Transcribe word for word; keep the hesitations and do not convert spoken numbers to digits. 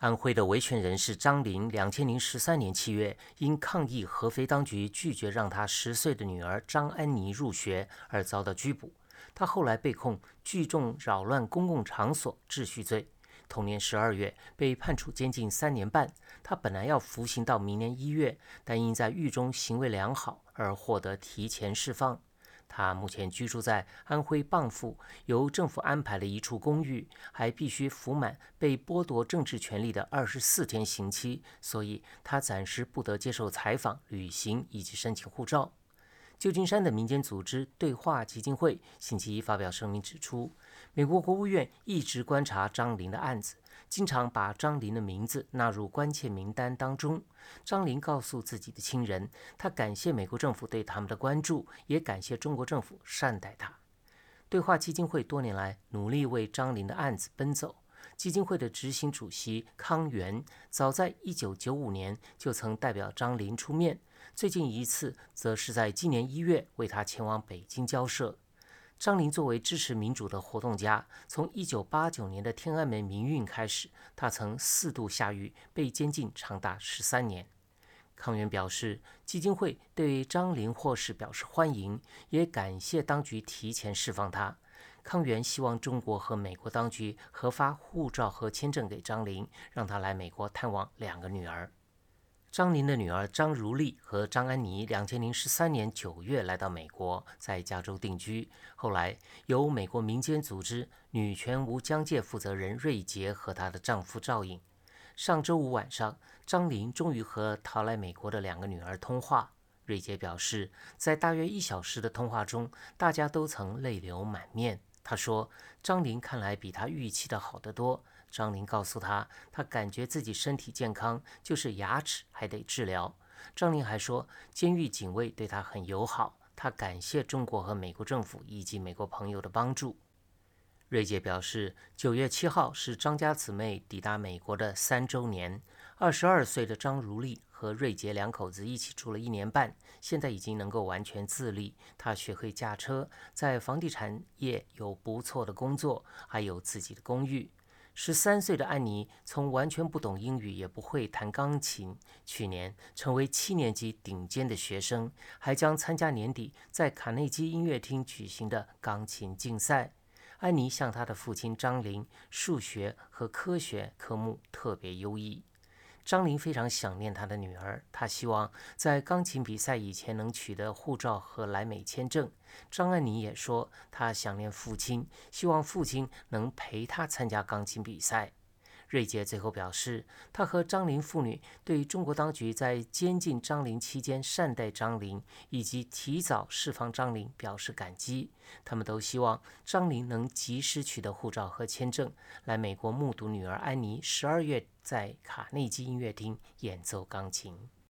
安徽的维权人士张林，两千零十三年七月因抗议合肥当局拒绝让他十岁的女儿张安妮入学而遭到拘捕。他后来被控聚众扰乱公共场所秩序罪。同年十二月被判处监禁三年半。他本来要服刑到明年一月，但因在狱中行为良好而获得提前释放。他目前居住在安徽蚌埠由政府安排的一处公寓，还必须服满被剥夺政治权利的二十四天刑期，所以他暂时不得接受采访、旅行以及申请护照。旧金山的民间组织对话基金会星期一发表声明指出，美国国务院一直观察张林的案子，经常把张林的名字纳入关切名单当中。张林告诉自己的亲人，他感谢美国政府对他们的关注，也感谢中国政府善待他。对话基金会多年来努力为张林的案子奔走。基金会的执行主席康源早在一九九五年就曾代表张林出面，最近一次则是在今年一月为他前往北京交涉。张林作为支持民主的活动家，从一九八九年的天安门民运开始，他曾四度下狱，被监禁长达十三年。康源表示，基金会对张林获释表示欢迎，也感谢当局提前释放他。康源希望中国和美国当局核发护照和签证给张林，让他来美国探望两个女儿。张林的女儿张如丽和张安妮两千零十三年九月来到美国，在加州定居。后来由美国民间组织女权无疆界负责人瑞杰和她的丈夫照应。上周五晚上，张林终于和逃来美国的两个女儿通话。瑞杰表示，在大约一小时的通话中，大家都曾泪流满面。他说，张林看来比他预期的好得多。张林告诉他，他感觉自己身体健康，就是牙齿还得治疗。张林还说，监狱警卫对他很友好，他感谢中国和美国政府以及美国朋友的帮助。瑞杰表示，九月七号是张家姊妹抵达美国的三周年。二十二岁的张如丽和瑞杰两口子一起住了一年半，现在已经能够完全自立。她学会驾车，在房地产业有不错的工作，还有自己的公寓。十三岁的安妮从完全不懂英语，也不会弹钢琴，去年成为七年级顶尖的学生，还将参加年底在卡内基音乐厅举行的钢琴竞赛。安妮向她的父亲张林，数学和科学科目特别优异。张林非常想念他的女儿，他希望在钢琴比赛以前能取得护照和来美签证。张安妮也说，她想念父亲，希望父亲能陪她参加钢琴比赛。瑞杰最后表示，他和张林父女对中国当局在监禁张林期间善待张林，以及提早释放张林表示感激。他们都希望张林能及时取得护照和签证，来美国目睹女儿安妮十二月在卡内基音乐厅演奏钢琴。